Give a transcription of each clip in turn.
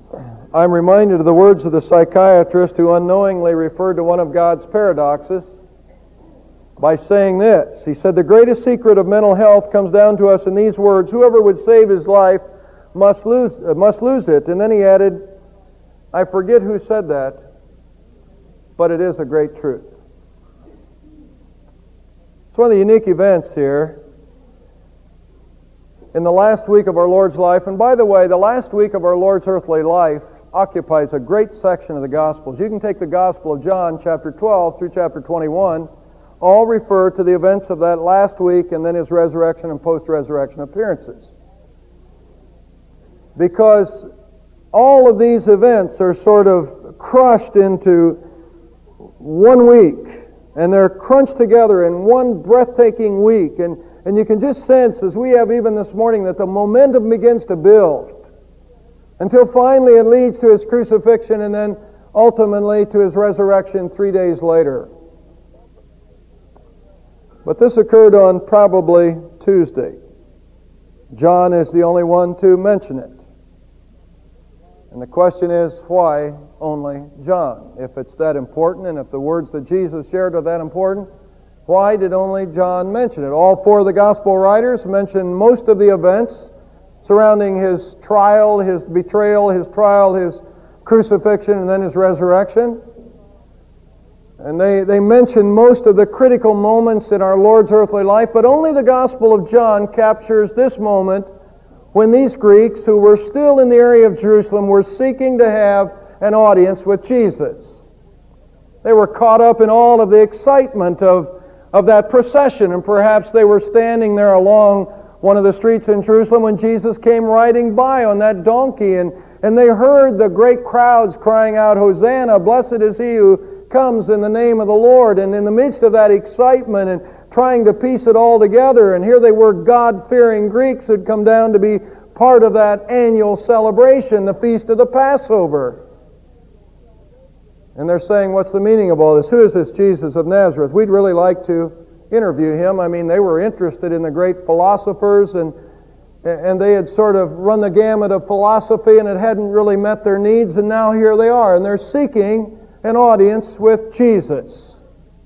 I'm reminded of the words of the psychiatrist who unknowingly referred to one of God's paradoxes by saying this. He said, "The greatest secret of mental health comes down to us in these words: whoever would save his life must lose it." And then he added, "I forget who said that, but it is a great truth." It's one of the unique events here in the last week of our Lord's life. And by the way, the last week of our Lord's earthly life occupies a great section of the Gospels. You can take the Gospel of John, chapter 12 through chapter 21, all refer to the events of that last week and then his resurrection and post-resurrection appearances. Because all of these events are sort of crushed into one week, and they're crunched together in one breathtaking week. And you can just sense, as we have even this morning, that the momentum begins to build until finally it leads to his crucifixion and then ultimately to his resurrection 3 days later. But this occurred on probably Tuesday. John is the only one to mention it. And the question is, why only John? If it's that important, and if the words that Jesus shared are that important, why did only John mention it? All four of the Gospel writers mention most of the events surrounding his trial, his betrayal, his trial, his crucifixion, and then his resurrection. And they mention most of the critical moments in our Lord's earthly life, but only the Gospel of John captures this moment when these Greeks, who were still in the area of Jerusalem, were seeking to have an audience with Jesus. They were caught up in all of the excitement of that procession, and perhaps they were standing there along one of the streets in Jerusalem when Jesus came riding by on that donkey, and they heard the great crowds crying out, "Hosanna, blessed is he who comes in the name of the Lord." And in the midst of that excitement and trying to piece it all together, and here they were, God-fearing Greeks who'd come down to be part of that annual celebration, the Feast of the Passover. And they're saying, what's the meaning of all this? Who is this Jesus of Nazareth? We'd really like to interview him. I mean, they were interested in the great philosophers, and they had sort of run the gamut of philosophy, and it hadn't really met their needs, and now here they are, and they're seeking an audience with Jesus.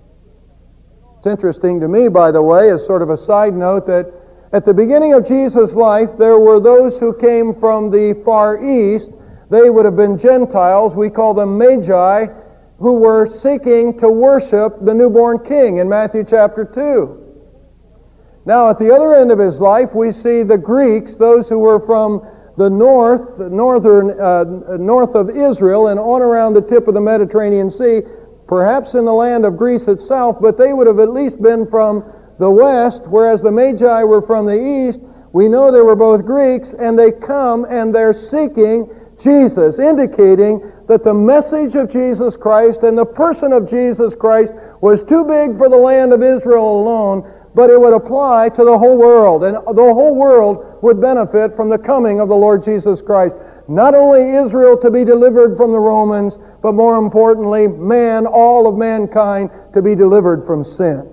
It's interesting to me, by the way, as sort of a side note, that at the beginning of Jesus' life, there were those who came from the Far East. They would have been Gentiles. We call them Magi, who were seeking to worship the newborn King in Matthew chapter 2. Now, at the other end of his life, we see the Greeks, those who were from the north of Israel and on around the tip of the Mediterranean Sea, perhaps in the land of Greece itself, but they would have at least been from the west, whereas the Magi were from the east. We know they were both Greeks, and they come and they're seeking Jesus, indicating that the message of Jesus Christ and the person of Jesus Christ was too big for the land of Israel alone, but it would apply to the whole world, and the whole world would benefit from the coming of the Lord Jesus Christ. Not only Israel to be delivered from the Romans, but more importantly, man, all of mankind, to be delivered from sin.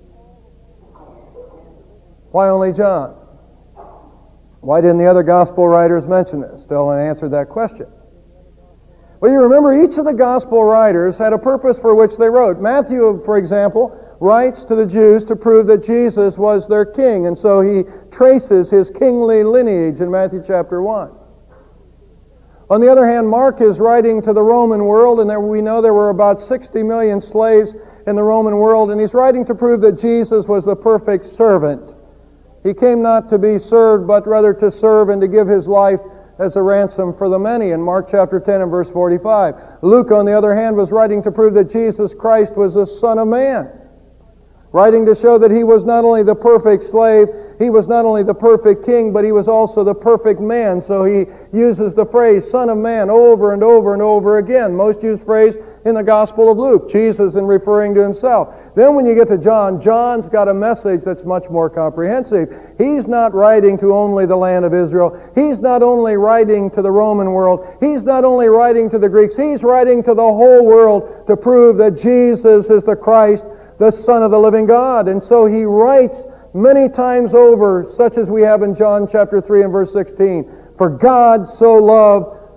Why only John? Why didn't the other gospel writers mention this? Still haven't answered that question. Well, you remember, each of the gospel writers had a purpose for which they wrote. Matthew, for example, writes to the Jews to prove that Jesus was their king, and so he traces his kingly lineage in Matthew chapter 1. On the other hand, Mark is writing to the Roman world, and we know there were about 60 million slaves in the Roman world, and he's writing to prove that Jesus was the perfect servant. He came not to be served, but rather to serve and to give his life as a ransom for the many, in Mark chapter 10 and verse 45. Luke, on the other hand, was writing to prove that Jesus Christ was the Son of Man, writing to show that he was not only the perfect slave, he was not only the perfect king, but he was also the perfect man. So he uses the phrase Son of Man over and over and over again. Most used phrase in the Gospel of Luke, Jesus in referring to himself. Then when you get to John, John's got a message that's much more comprehensive. He's not writing to only the land of Israel. He's not only writing to the Roman world. He's not only writing to the Greeks. He's writing to the whole world to prove that Jesus is the Christ, the Son of the living God. And so he writes many times over, such as we have in John chapter 3 and verse 16. For God so loved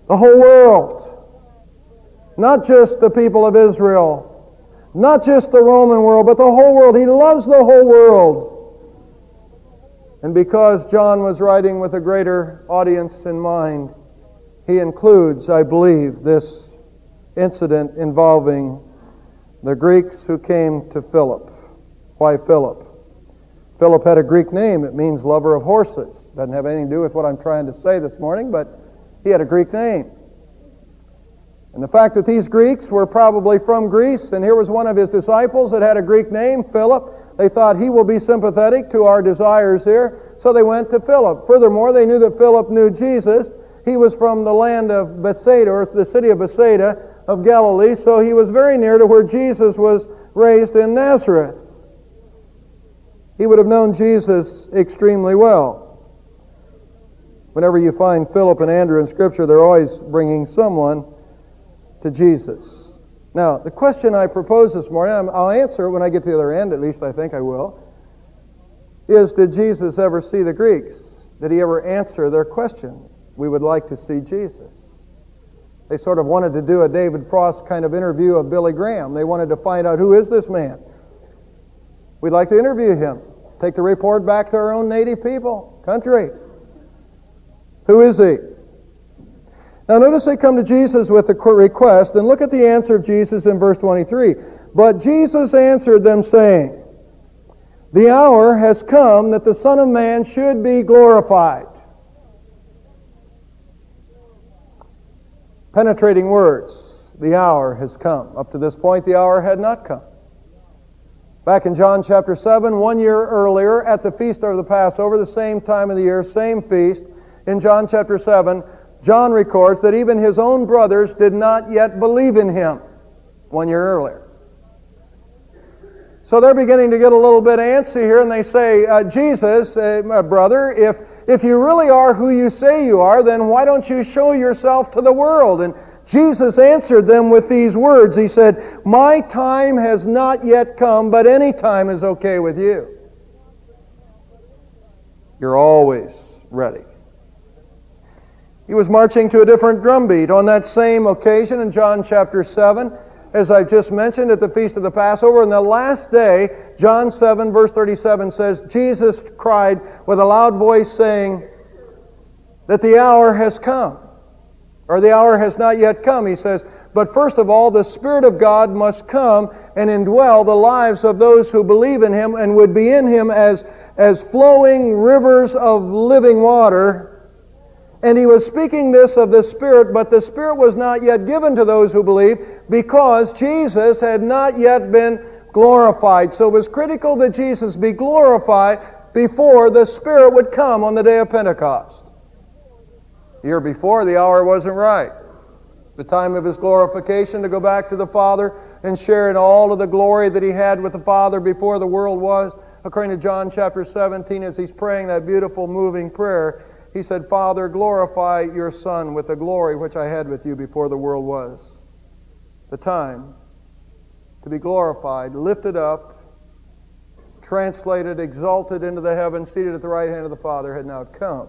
The whole world. Not just the people of Israel. Not just the Roman world, but the whole world. He loves the whole world. And because John was writing with a greater audience in mind, he includes, I believe, this incident involving the Greeks who came to Philip. Why Philip? Philip had a Greek name. It means lover of horses. Doesn't have anything to do with what I'm trying to say this morning, but he had a Greek name. And the fact that these Greeks were probably from Greece, and here was one of his disciples that had a Greek name, Philip. They thought he will be sympathetic to our desires here, so they went to Philip. Furthermore, they knew that Philip knew Jesus. He was from the land of Bethsaida, or the city of Bethsaida of Galilee, so he was very near to where Jesus was raised in Nazareth. He would have known Jesus extremely well. Whenever you find Philip and Andrew in Scripture, they're always bringing someone to Jesus. Now, the question I propose this morning, I'll answer when I get to the other end, at least I think I will, is did Jesus ever see the Greeks? Did he ever answer their question? We would like to see Jesus. They sort of wanted to do a David Frost kind of interview of Billy Graham. They wanted to find out, who is this man? We'd like to interview him. Take the report back to our own native people, country. Who is he? Now notice they come to Jesus with a request, and look at the answer of Jesus in verse 23. But Jesus answered them, saying, the hour has come that the Son of Man should be glorified. Penetrating words. The hour has come. Up to this point, the hour had not come. Back in John chapter 7, 1 year earlier, at the feast of the Passover, the same time of the year, same feast, in John chapter 7, John records that even his own brothers did not yet believe in him 1 year earlier. So they're beginning to get a little bit antsy here, and they say, Jesus, brother, if you really are who you say you are, then why don't you show yourself to the world? And Jesus answered them with these words. He said, my time has not yet come, but any time is okay with you. You're always ready. He was marching to a different drumbeat on that same occasion in John chapter 7, as I've just mentioned, at the Feast of the Passover. On the last day, John 7, verse 37 says, Jesus cried with a loud voice saying that the hour has come, or the hour has not yet come, he says. But first of all, the Spirit of God must come and indwell the lives of those who believe in Him and would be in Him as flowing rivers of living water. And he was speaking this of the Spirit, but the Spirit was not yet given to those who believe because Jesus had not yet been glorified. So it was critical that Jesus be glorified before the Spirit would come on the day of Pentecost. The year before, the hour wasn't right. The time of His glorification, to go back to the Father and share in all of the glory that He had with the Father before the world was. According to John chapter 17, as He's praying that beautiful, moving prayer, He said, Father, glorify your Son with the glory which I had with you before the world was. The time to be glorified, lifted up, translated, exalted into the heavens, seated at the right hand of the Father, had now come.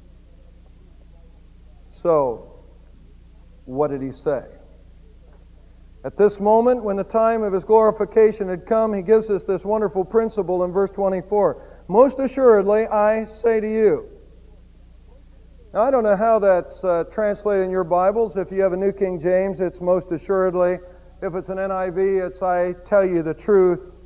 So, what did He say? At this moment, when the time of His glorification had come, He gives us this wonderful principle in verse 24. Most assuredly, I say to you. Now, I don't know how that's translated in your Bibles. If you have a New King James, it's most assuredly. If it's an NIV, it's I tell you the truth.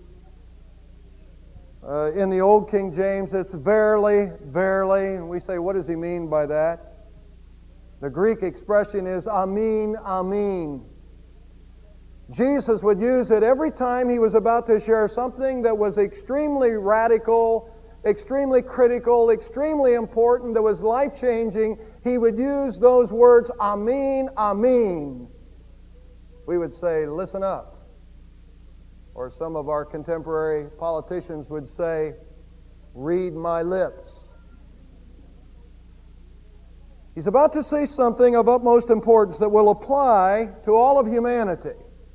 In the Old King James, it's verily, verily. And we say, what does he mean by that? The Greek expression is amen, amen. Jesus would use it every time He was about to share something that was extremely radical, extremely critical, extremely important, that was life-changing. He would use those words, amen, amen. We would say, listen up. Or some of our contemporary politicians would say, read my lips. He's about to say something of utmost importance that will apply to all of humanity.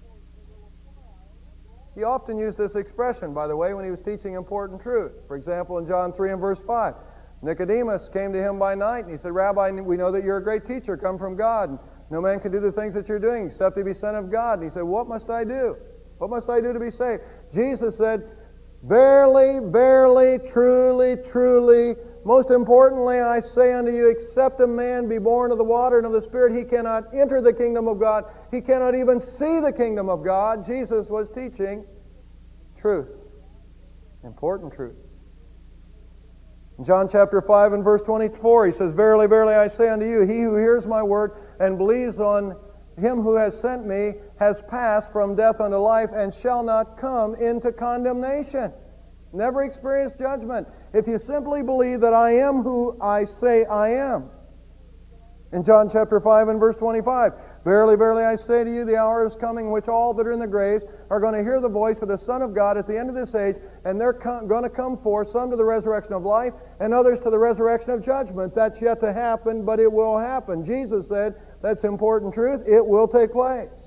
He often used this expression, by the way, when He was teaching important truth. For example, in John 3 and verse 5, Nicodemus came to him by night, and he said, Rabbi, we know that you're a great teacher, come from God. And no man can do the things that you're doing except he be sent of God. And he said, what must I do? What must I do to be saved? Jesus said, verily, verily, truly, truly, most importantly, I say unto you, except a man be born of the water and of the Spirit, he cannot enter the kingdom of God. He cannot even see the kingdom of God. Jesus was teaching truth. Important truth. In John chapter 5 and verse 24, he says, verily, verily, I say unto you, he who hears my word and believes on him who has sent me has passed from death unto life and shall not come into condemnation. Never experience judgment. If you simply believe that I am who I say I am. In John chapter 5 and verse 25, verily, verily, I say to you, the hour is coming in which all that are in the graves are going to hear the voice of the Son of God at the end of this age, and they're going to come forth, some to the resurrection of life, and others to the resurrection of judgment. That's yet to happen, but it will happen. Jesus said, that's important truth, it will take place.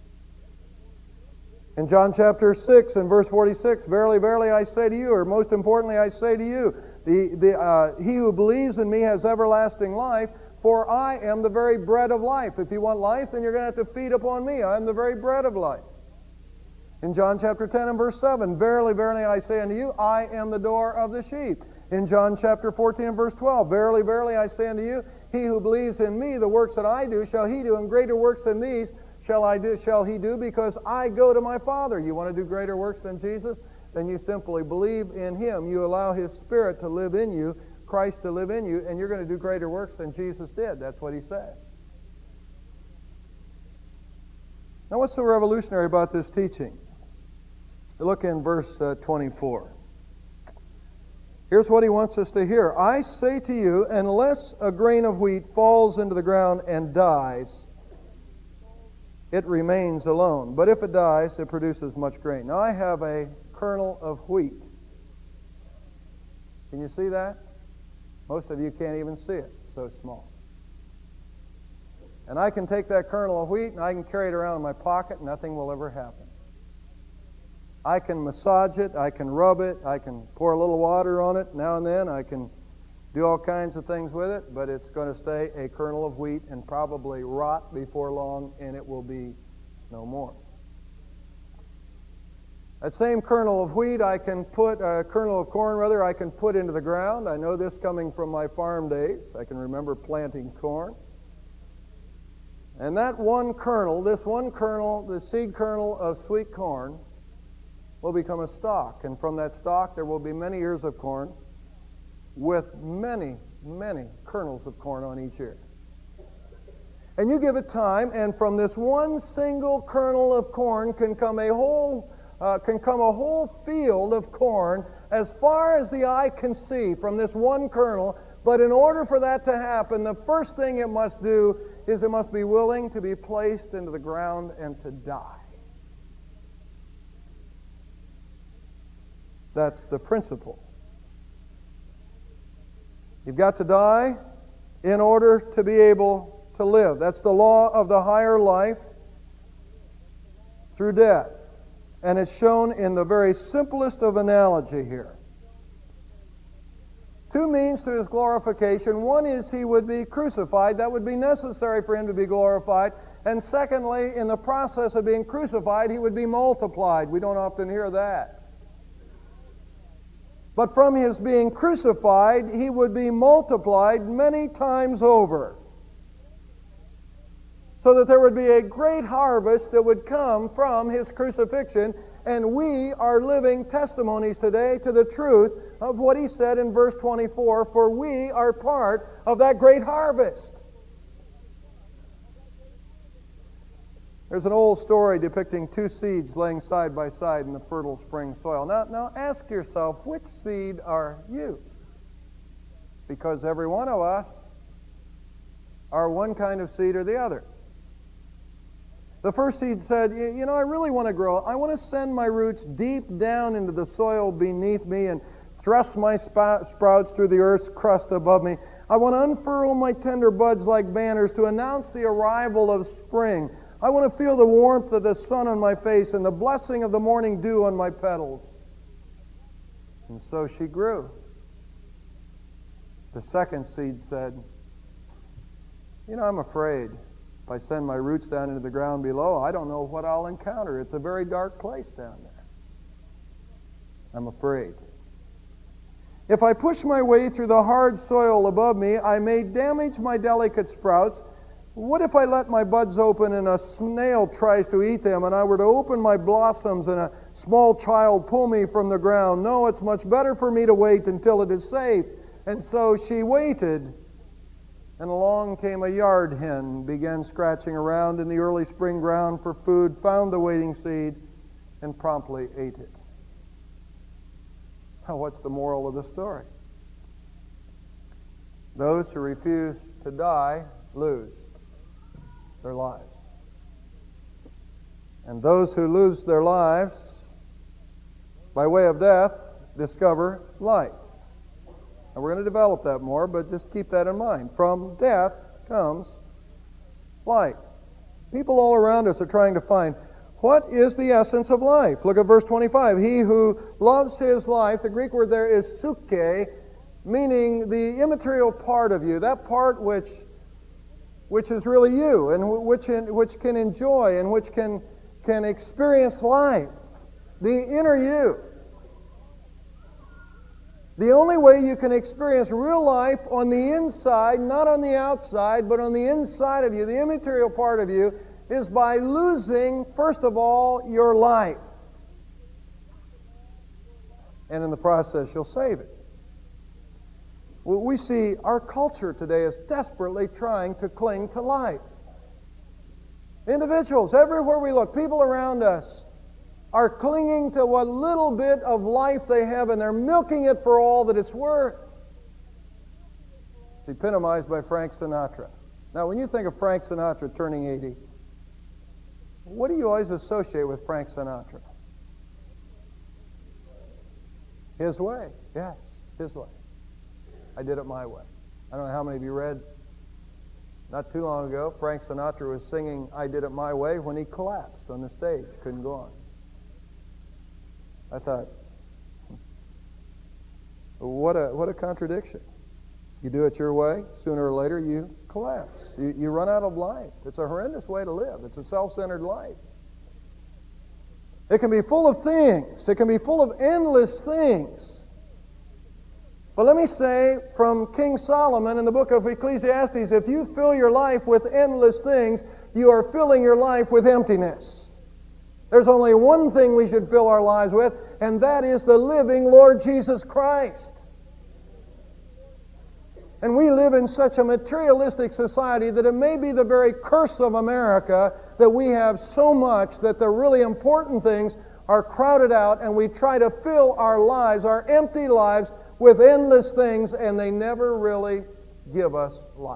In John chapter 6 and verse 46, verily, verily, I say to you, or most importantly, I say to you, he who believes in me has everlasting life, for I am the very bread of life. If you want life, then you're going to have to feed upon me. I am the very bread of life. In John chapter 10 and verse 7, verily, verily, I say unto you, I am the door of the sheep. In John chapter 14 and verse 12, verily, verily, I say unto you, he who believes in me, the works that I do, shall he do, and greater works than these shall he do, because I go to my Father. You want to do greater works than Jesus? Then you simply believe in him. You allow his Spirit to live in you, Christ to live in you, and you're going to do greater works than Jesus did. That's what he says. Now, what's so revolutionary about this teaching? Look in verse 24. Here's what he wants us to hear. I say to you, unless a grain of wheat falls into the ground and dies, it remains alone. But if it dies, it produces much grain. Now, I have a kernel of wheat. Can you see that? Most of you can't even see it. It's so small. And I can take that kernel of wheat and I can carry it around in my pocket. Nothing will ever happen. I can massage it. I can rub it. I can pour a little water on it now and then. I can do all kinds of things with it, but it's going to stay a kernel of wheat and probably rot before long, and it will be no more. That same kernel of wheat, I can put a kernel of corn, rather, I can put into the ground. I know this coming from my farm days. I can remember planting corn. And that one kernel, this one kernel, the seed kernel of sweet corn, will become a stalk. And from that stalk, there will be many ears of corn with many, many kernels of corn on each ear. And you give it time, and from this one single kernel of corn can come a whole field of corn as far as the eye can see from this one kernel. But in order for that to happen, the first thing it must do is it must be willing to be placed into the ground and to die. That's the principle. You've got to die in order to be able to live. That's the law of the higher life through death. And it's shown in the very simplest of analogy here. Two means to his glorification. One is he would be crucified. That would be necessary for him to be glorified. And secondly, in the process of being crucified, he would be multiplied. We don't often hear that. But from his being crucified, he would be multiplied many times over, so that there would be a great harvest that would come from his crucifixion. And we are living testimonies today to the truth of what he said in verse 24, for we are part of that great harvest. There's an old story depicting two seeds laying side by side in the fertile spring soil. Now ask yourself, which seed are you? Because every one of us are one kind of seed or the other. The first seed said, you know, I really want to grow. I want to send my roots deep down into the soil beneath me and thrust my sprouts through the earth's crust above me. I want to unfurl my tender buds like banners to announce the arrival of spring. I want to feel the warmth of the sun on my face and the blessing of the morning dew on my petals. And so she grew. The second seed said, I'm afraid. If I send my roots down into the ground below, I don't know what I'll encounter. It's a very dark place down there. I'm afraid. If I push my way through the hard soil above me, I may damage my delicate sprouts. What if I let my buds open and a snail tries to eat them, and I were to open my blossoms and a small child pull me from the ground? No, it's much better for me to wait until it is safe. And so she waited. And along came a yard hen, began scratching around in the early spring ground for food, found the waiting seed, and promptly ate it. Now, what's the moral of the story? Those who refuse to die lose their lives. And those who lose their lives by way of death discover life. And we're going to develop that more, but just keep that in mind. From death comes life. People all around us are trying to find, what is the essence of life? Look at verse 25. He who loves his life, the Greek word there is suke, meaning the immaterial part of you, that part which is really you, and which can enjoy and which can experience life, the inner you. The only way you can experience real life on the inside, not on the outside, but on the inside of you, the immaterial part of you, is by losing, first of all, your life. And in the process, you'll save it. We see our culture today is desperately trying to cling to life. Individuals, everywhere we look, people around us, are clinging to what little bit of life they have, and they're milking it for all that it's worth. It's epitomized by Frank Sinatra. Now, when you think of Frank Sinatra turning 80, what do you always associate with Frank Sinatra? His way. Yes, his way. I did it my way. I don't know how many of you read, not too long ago, Frank Sinatra was singing I Did It My Way when he collapsed on the stage, couldn't go on. I thought, what a contradiction. You do it your way, sooner or later you collapse. You run out of life. It's a horrendous way to live. It's a self-centered life. It can be full of things. It can be full of endless things. But let me say from King Solomon in the book of Ecclesiastes, if you fill your life with endless things, you are filling your life with emptiness. There's only one thing we should fill our lives with, and that is the living Lord Jesus Christ. And we live in such a materialistic society that it may be the very curse of America that we have so much that the really important things are crowded out, and we try to fill our lives, our empty lives, with endless things, and they never really give us life.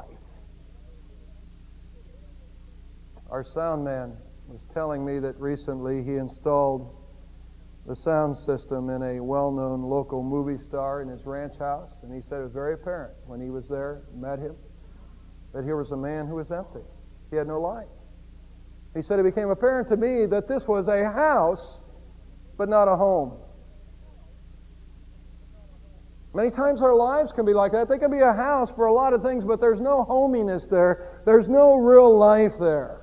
Our sound man was telling me that recently he installed the sound system in a well-known local movie star in his ranch house, and he said it was very apparent when he was there, met him, that here was a man who was empty. He had no life. He said it became apparent to me that this was a house, but not a home. Many times our lives can be like that. They can be a house for a lot of things, but there's no hominess there. There's no real life there.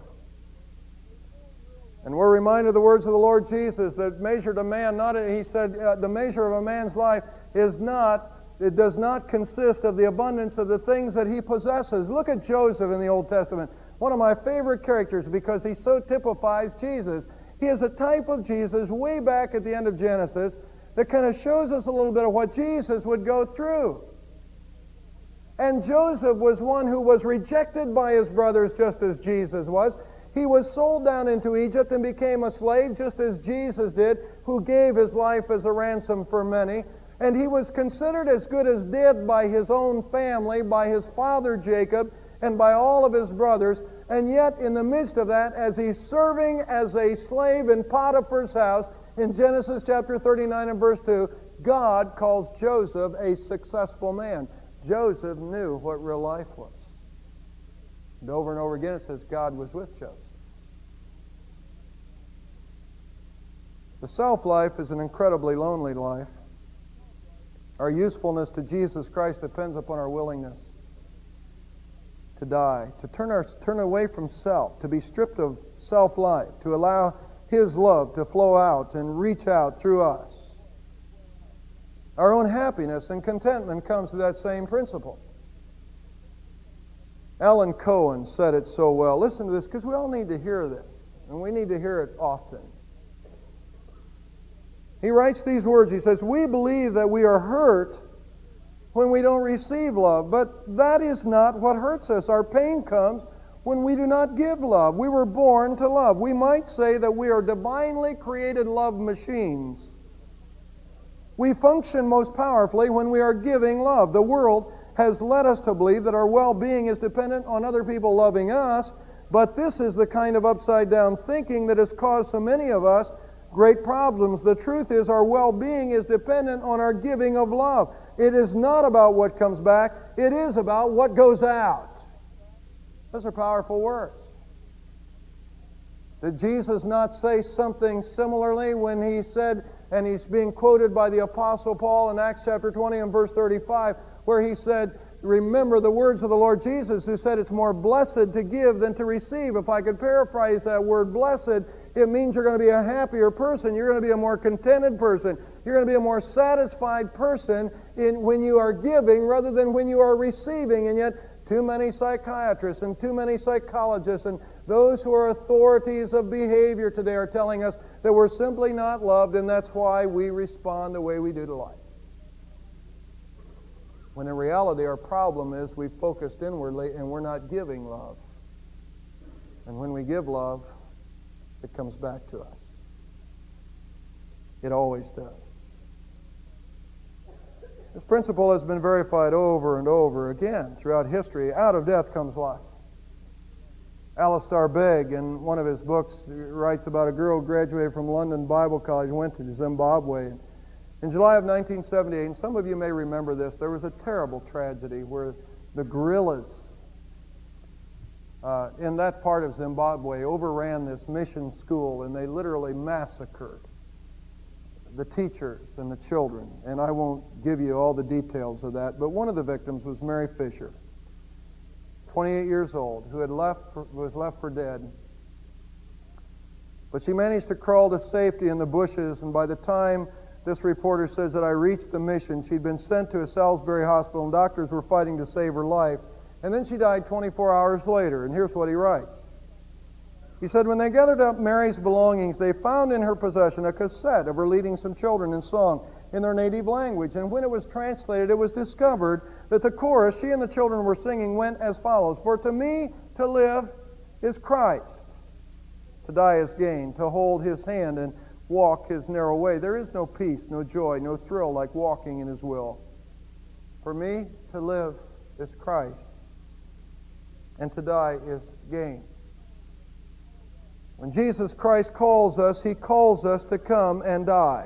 And we're reminded of the words of the Lord Jesus that measured a man, he said, the measure of a man's life does not consist of the abundance of the things that he possesses. Look at Joseph in the Old Testament, one of my favorite characters because he so typifies Jesus. He is a type of Jesus way back at the end of Genesis that kind of shows us a little bit of what Jesus would go through. And Joseph was one who was rejected by his brothers just as Jesus was. He was sold down into Egypt and became a slave just as Jesus did, who gave his life as a ransom for many. And he was considered as good as dead by his own family, by his father Jacob, and by all of his brothers. And yet, in the midst of that, as he's serving as a slave in Potiphar's house, in Genesis chapter 39 and verse 2, God calls Joseph a successful man. Joseph knew what real life was. And over again it says God was with Joseph. The self-life is an incredibly lonely life. Our usefulness to Jesus Christ depends upon our willingness to die, to turn away from self, to be stripped of self-life, to allow His love to flow out and reach out through us. Our own happiness and contentment comes to that same principle. Alan Cohen said it so well. Listen to this, because we all need to hear this, and we need to hear it often. He writes these words. He says, "We believe that we are hurt when we don't receive love, but that is not what hurts us. Our pain comes when we do not give love. We were born to love. We might say that we are divinely created love machines. We function most powerfully when we are giving love. The world has led us to believe that our well-being is dependent on other people loving us, but this is the kind of upside-down thinking that has caused so many of us great problems. The truth is our well-being is dependent on our giving of love. It is not about what comes back. It is about what goes out." Those are powerful words. Did Jesus not say something similarly when He said, and He's being quoted by the Apostle Paul in Acts chapter 20 and verse 35, where he said, remember the words of the Lord Jesus, who said it's more blessed to give than to receive. If I could paraphrase that word blessed, it means you're going to be a happier person. You're going to be a more contented person. You're going to be a more satisfied person when you are giving rather than when you are receiving. And yet, too many psychiatrists and too many psychologists and those who are authorities of behavior today are telling us that we're simply not loved, and that's why we respond the way we do to life. When in reality, our problem is we've focused inwardly and we're not giving love. And when we give love, it comes back to us. It always does. This principle has been verified over and over again throughout history. Out of death comes life. Alistair Begg, in one of his books, writes about a girl who graduated from London Bible College and went to Zimbabwe. In July of 1978, and some of you may remember this, there was a terrible tragedy where the guerrillas in that part of Zimbabwe overran this mission school, and they literally massacred the teachers and the children. And I won't give you all the details of that, but one of the victims was Mary Fisher, 28 years old, who was left for dead. But she managed to crawl to safety in the bushes, and by the time this reporter says that I reached the mission, she'd been sent to a Salisbury hospital, and doctors were fighting to save her life. And then she died 24 hours later, and here's what he writes. He said, when they gathered up Mary's belongings, they found in her possession a cassette of her leading some children in song in their native language. And when it was translated, it was discovered that the chorus she and the children were singing went as follows. For to me to live is Christ, to die is gain, to hold His hand and walk His narrow way. There is no peace, no joy, no thrill like walking in His will. For me to live is Christ, and to die is gain. When Jesus Christ calls us, He calls us to come and die.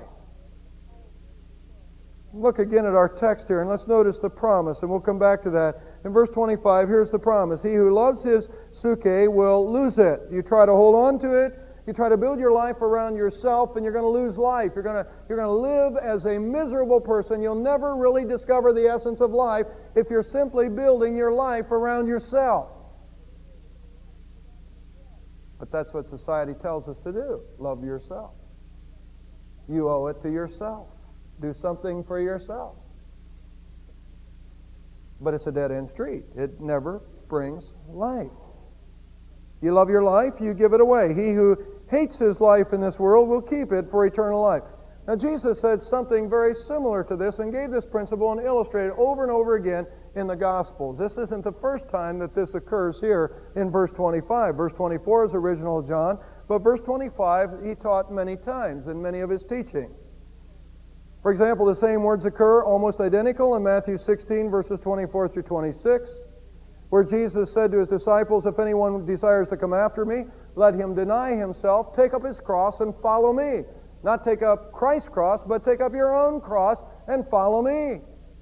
Look again at our text here, and let's notice the promise, and we'll come back to that. In verse 25, here's the promise. He who loves his suke will lose it. You try to hold on to it, you try to build your life around yourself, and you're going to lose life. You're going to live as a miserable person. You'll never really discover the essence of life if you're simply building your life around yourself. But that's what society tells us to do. Love yourself. You owe it to yourself. Do something for yourself. But it's a dead-end street. It never brings life. You love your life, you give it away. He who hates his life in this world will keep it for eternal life. Now, Jesus said something very similar to this and gave this principle and illustrated it over and over again in the Gospels. This isn't the first time that this occurs here in verse 25. Verse 24 is original John, but verse 25 He taught many times in many of His teachings. For example, the same words occur almost identical in Matthew 16, verses 24 through 26, where Jesus said to His disciples, if anyone desires to come after me, let him deny himself, take up his cross, and follow me. Not take up Christ's cross, but take up your own cross and follow me.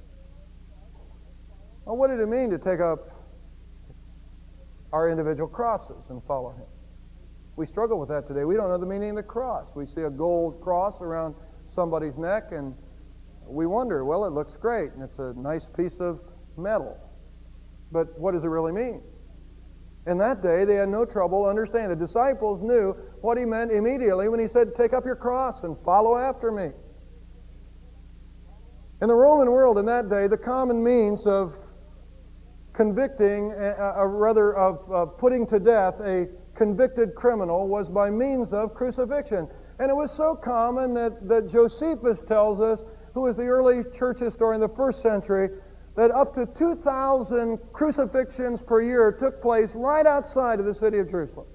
Well, what did it mean to take up our individual crosses and follow Him? We struggle with that today. We don't know the meaning of the cross. We see a gold cross around somebody's neck, and We wonder, well, it looks great, and it's a nice piece of metal. But what does it really mean? In that day, they had no trouble understanding. The disciples knew what he meant immediately when he said, take up your cross and follow after me. In the Roman world in that day, the common means of convicting, of putting to death a convicted criminal was by means of crucifixion. And it was so common that Josephus tells us, who was the early church historian in the first century, that up to 2,000 crucifixions per year took place right outside of the city of Jerusalem.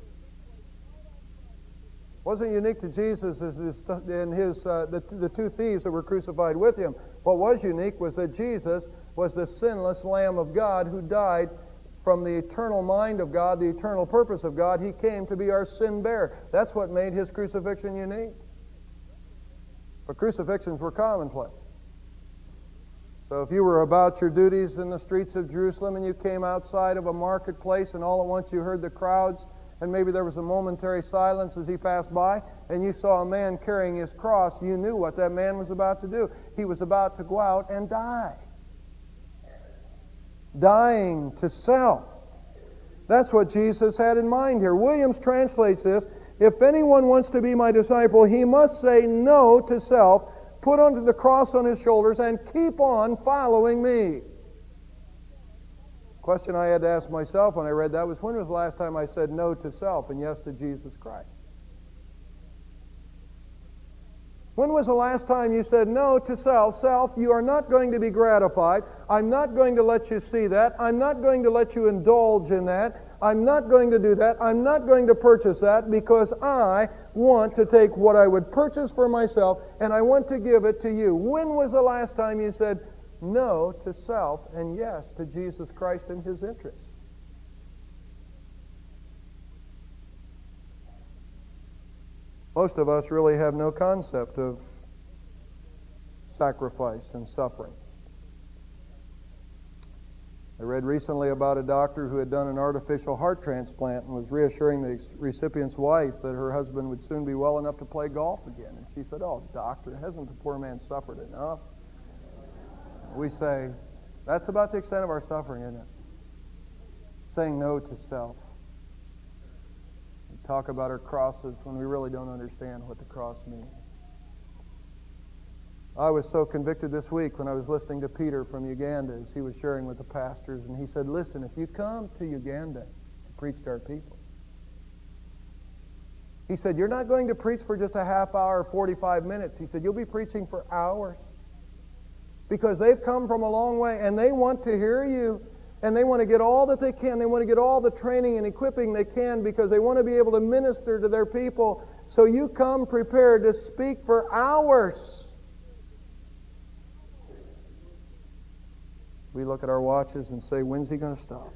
It wasn't unique to Jesus and the two thieves that were crucified with him. What was unique was that Jesus was the sinless Lamb of God who died from the eternal mind of God, the eternal purpose of God. He came to be our sin bearer. That's what made his crucifixion unique. But crucifixions were commonplace. So if you were about your duties in the streets of Jerusalem and you came outside of a marketplace and all at once you heard the crowds and maybe there was a momentary silence as he passed by and you saw a man carrying his cross, you knew what that man was about to do. He was about to go out and die. Dying to self. That's what Jesus had in mind here. Williams translates this, if anyone wants to be my disciple, he must say no to self, put onto the cross on his shoulders, and keep on following me. The question I had to ask myself when I read that was, when was the last time I said no to self and yes to Jesus Christ? When was the last time you said no to self? Self, you are not going to be gratified. I'm not going to let you see that. I'm not going to let you indulge in that. I'm not going to do that. I'm not going to purchase that because I want to take what I would purchase for myself and I want to give it to you. When was the last time you said no to self and yes to Jesus Christ and his interests? Most of us really have no concept of sacrifice and suffering. I read recently about a doctor who had done an artificial heart transplant and was reassuring the recipient's wife that her husband would soon be well enough to play golf again. And she said, "Oh, doctor, hasn't the poor man suffered enough?" We say, that's about the extent of our suffering, isn't it? Saying no to self. We talk about our crosses when we really don't understand what the cross means. I was so convicted this week when I was listening to Peter from Uganda as he was sharing with the pastors, and he said, listen, if you come to Uganda to preach to our people, he said, you're not going to preach for just a half hour or 45 minutes. He said, you'll be preaching for hours because they've come from a long way and they want to hear you and they want to get all that they can. They want to get all the training and equipping they can because they want to be able to minister to their people. So you come prepared to speak for hours. We look at our watches and say, when's he going to stop?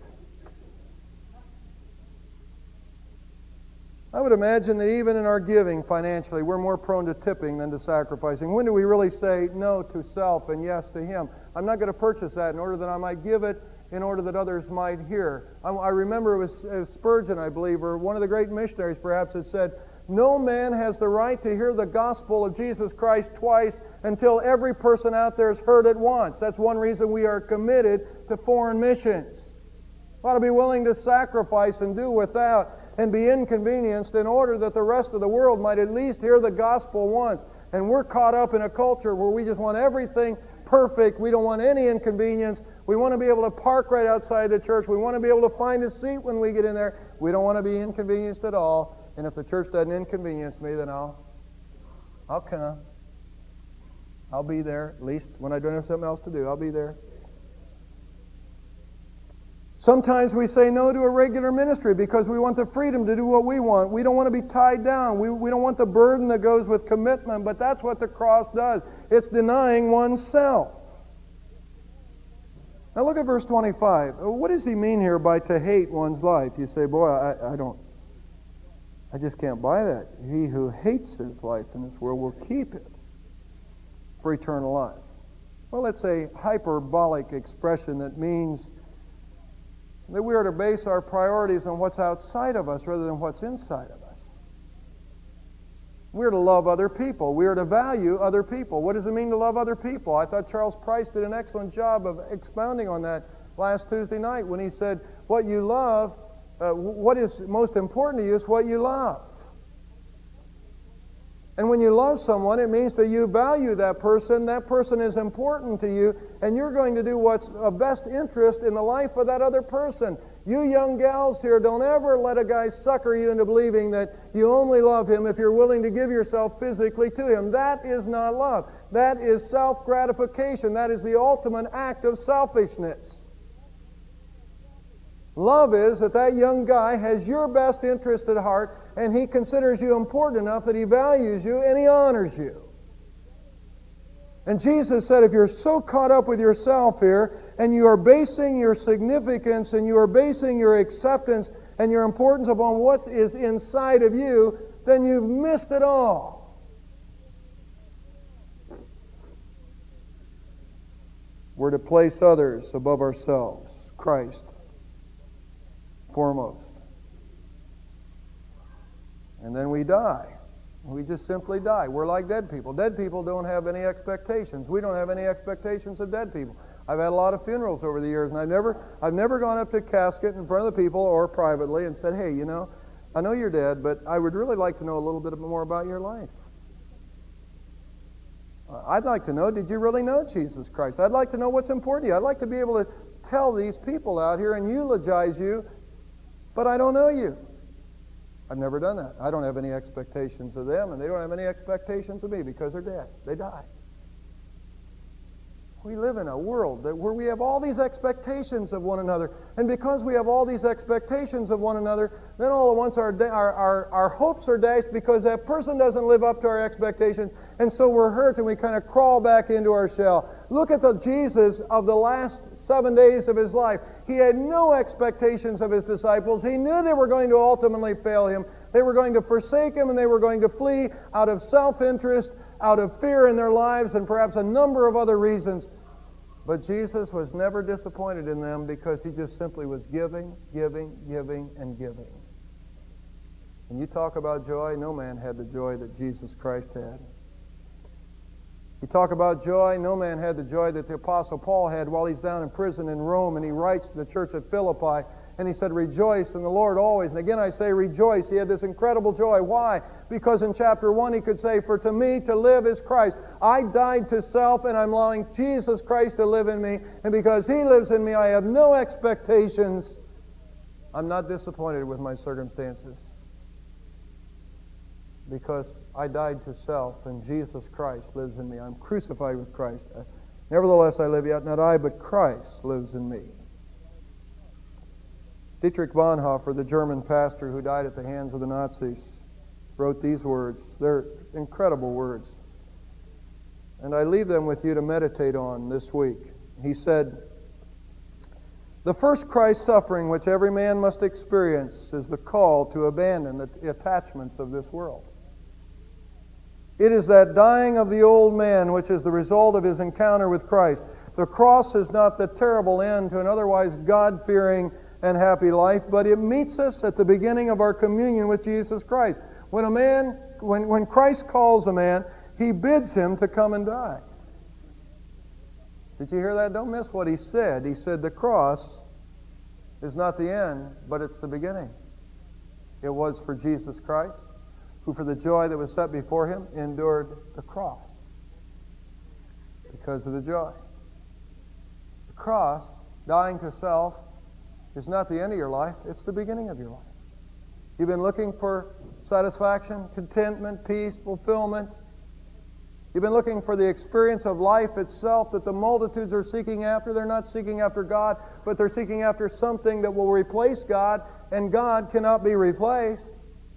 I would imagine that even in our giving financially, we're more prone to tipping than to sacrificing. When do we really say no to self and yes to him? I'm not going to purchase that in order that I might give it, in order that others might hear. I remember it was Spurgeon, I believe, or one of the great missionaries perhaps, that said, no man has the right to hear the gospel of Jesus Christ twice until every person out there has heard it once. That's one reason we are committed to foreign missions. We ought to be willing to sacrifice and do without and be inconvenienced in order that the rest of the world might at least hear the gospel once. And we're caught up in a culture where we just want everything perfect. We don't want any inconvenience. We want to be able to park right outside the church. We want to be able to find a seat when we get in there. We don't want to be inconvenienced at all. And if the church doesn't inconvenience me, then I'll come. I'll be there, at least when I don't have something else to do. I'll be there. Sometimes we say no to a regular ministry because we want the freedom to do what we want. We don't want to be tied down. We don't want the burden that goes with commitment, but that's what the cross does. It's denying oneself. Now look at verse 25. What does he mean here by to hate one's life? You say, boy, I just can't buy that. He who hates his life in this world will keep it for eternal life. Well, it's a hyperbolic expression that means that we are to base our priorities on what's outside of us rather than what's inside of us. We're to love other people. We are to value other people. What does it mean to love other people? I thought Charles Price did an excellent job of expounding on that last Tuesday night when he said, what you love, what is most important to you is what you love. And when you love someone, it means that you value that person is important to you, and you're going to do what's of best interest in the life of that other person. You young gals here, don't ever let a guy sucker you into believing that you only love him if you're willing to give yourself physically to him. That is not love. That is self-gratification. That is the ultimate act of selfishness. Love is that that young guy has your best interest at heart, and he considers you important enough that he values you and he honors you. And Jesus said, if you're so caught up with yourself here, and you are basing your significance and you are basing your acceptance and your importance upon what is inside of you, then you've missed it all. We're to place others above ourselves, Christ foremost. And then we die. We just simply die. We're like dead people. Dead people don't have any expectations. We don't have any expectations of dead people. I've had a lot of funerals over the years, and I've never gone up to a casket in front of the people or privately and said, hey, you know, I know you're dead, but I would really like to know a little bit more about your life. I'd like to know, did you really know Jesus Christ? I'd like to know what's important to you. I'd like to be able to tell these people out here and eulogize you, but I don't know you. I've never done that. I don't have any expectations of them, and they don't have any expectations of me because they're dead. They died. We live in a world where we have all these expectations of one another. And because we have all these expectations of one another, then all at once our hopes are dashed because that person doesn't live up to our expectations. And so we're hurt and we kind of crawl back into our shell. Look at the Jesus of the last 7 days of his life. He had no expectations of his disciples. He knew they were going to ultimately fail him. They were going to forsake him and they were going to flee out of self-interest, out of fear in their lives, and perhaps a number of other reasons. But Jesus was never disappointed in them because he just simply was giving, giving, giving, and giving. And you talk about joy, no man had the joy that Jesus Christ had. You talk about joy, no man had the joy that the Apostle Paul had while he's down in prison in Rome, and he writes to the church at Philippi, and he said, rejoice in the Lord always. And again I say rejoice. He had this incredible joy. Why? Because in chapter 1 he could say, for to me to live is Christ. I died to self and I'm allowing Jesus Christ to live in me. And because he lives in me, I have no expectations. I'm not disappointed with my circumstances. Because I died to self and Jesus Christ lives in me. I'm crucified with Christ. Nevertheless I live, yet not I, but Christ lives in me. Dietrich Bonhoeffer, the German pastor who died at the hands of the Nazis, wrote these words. They're incredible words. And I leave them with you to meditate on this week. He said, the first Christ suffering which every man must experience is the call to abandon the attachments of this world. It is that dying of the old man which is the result of his encounter with Christ. The cross is not the terrible end to an otherwise God-fearing and happy life, but it meets us at the beginning of our communion with Jesus Christ. When Christ calls a man, he bids him to come and die. Did you hear that? Don't miss what he said. He said the cross is not the end, but it's the beginning. It was for Jesus Christ, who for the joy that was set before him endured the cross because of the joy. The cross, dying to self, is not the end of your life, it's the beginning of your life. You've been looking for satisfaction, contentment, peace, fulfillment. You've been looking for the experience of life itself that the multitudes are seeking after. They're not seeking after God, but they're seeking after something that will replace God, and God cannot be replaced.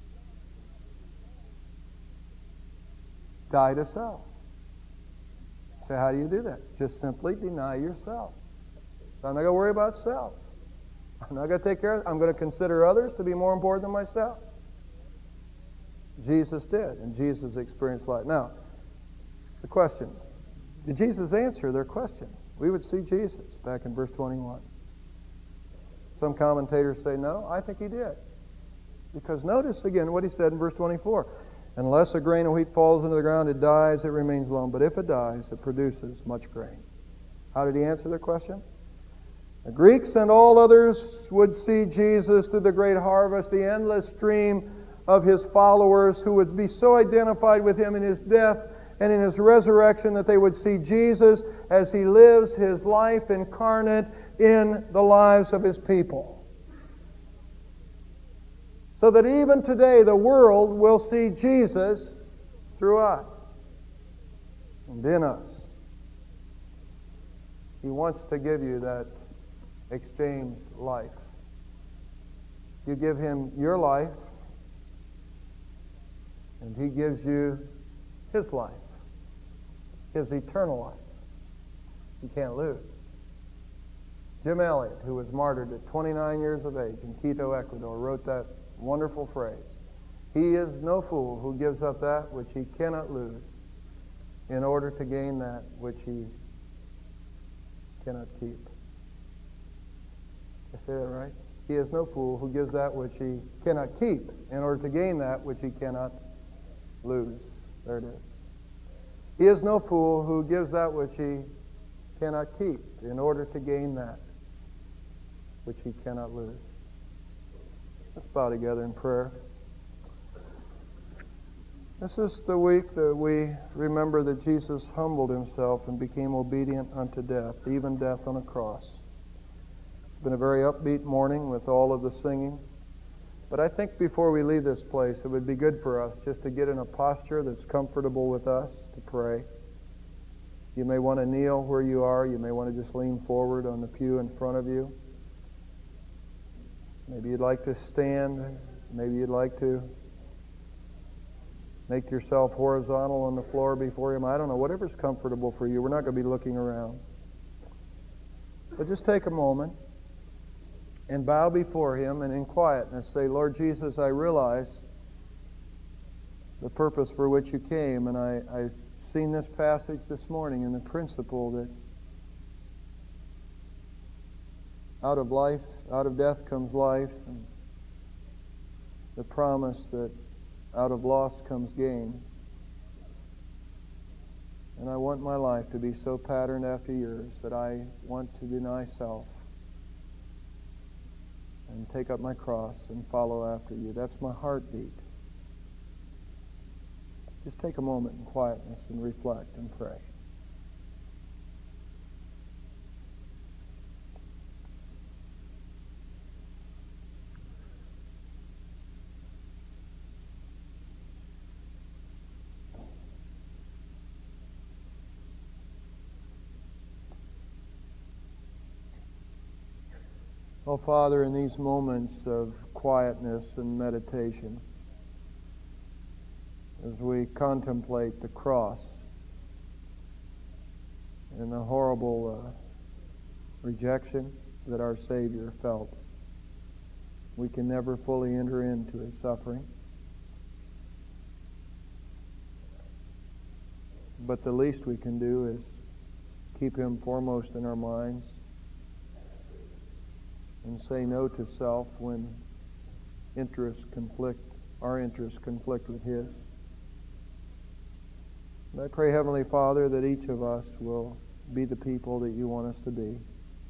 Die to self. So how do you do that? Just simply deny yourself. I'm not going to worry about self. I'm not going to take care of it. I'm going to consider others to be more important than myself. Jesus did, and Jesus experienced life. Now, the question, did Jesus answer their question? We would see Jesus back in verse 21. Some commentators say no. I think he did. Because notice again what he said in verse 24. Unless a grain of wheat falls into the ground, it dies, it remains alone. But if it dies, it produces much grain. How did he answer their question? The Greeks and all others would see Jesus through the great harvest, the endless stream of his followers who would be so identified with him in his death and in his resurrection that they would see Jesus as he lives his life incarnate in the lives of his people. So that even today the world will see Jesus through us and in us. He wants to give you that exchange life. You give him your life, and he gives you his life, his eternal life. You can't lose. Jim Elliot, who was martyred at 29 years of age in Quito, Ecuador, wrote that wonderful phrase: "He is no fool who gives up that which he cannot lose in order to gain that which he cannot keep." I say that right? He is no fool who gives that which he cannot keep in order to gain that which he cannot lose. There it is. He is no fool who gives that which he cannot keep in order to gain that which he cannot lose. Let's bow together in prayer. This is the week that we remember that Jesus humbled himself and became obedient unto death, even death on a cross. It's been a very upbeat morning with all of the singing. But I think before we leave this place, it would be good for us just to get in a posture that's comfortable with us to pray. You may want to kneel where you are. You may want to just lean forward on the pew in front of you. Maybe you'd like to stand. Maybe you'd like to make yourself horizontal on the floor before him. I don't know, whatever's comfortable for you. We're not going to be looking around. But just take a moment and bow before him and in quietness say, "Lord Jesus, I realize the purpose for which you came, and I've seen this passage this morning and the principle that out of life, out of death comes life, and the promise that out of loss comes gain. And I want my life to be so patterned after yours that I want to deny self and take up my cross and follow after you. That's my heartbeat." Just take a moment in quietness and reflect and pray. Oh, Father, in these moments of quietness and meditation, as we contemplate the cross and the horrible rejection that our Savior felt, we can never fully enter into his suffering. But the least we can do is keep him foremost in our minds and say no to self when our interests conflict with his. And I pray, Heavenly Father, that each of us will be the people that you want us to be.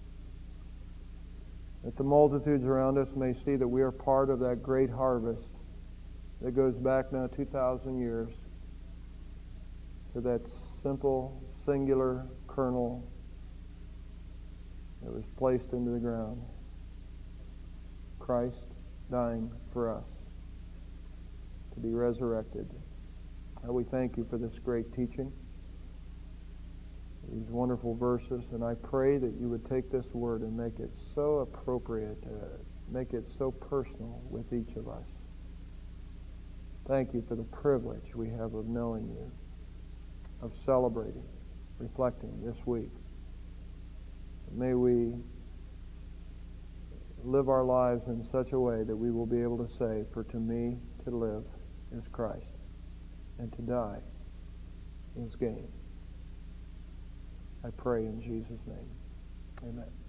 That the multitudes around us may see that we are part of that great harvest that goes back now 2,000 years to that simple, singular kernel that was placed into the ground. Christ dying for us to be resurrected. We thank you for this great teaching, these wonderful verses, and I pray that you would take this word and make it so appropriate, make it so personal with each of us. Thank you for the privilege we have of knowing you, of celebrating, reflecting this week. May we live our lives in such a way that we will be able to say, "For to me to live is Christ, and to die is gain." I pray in Jesus' name. Amen.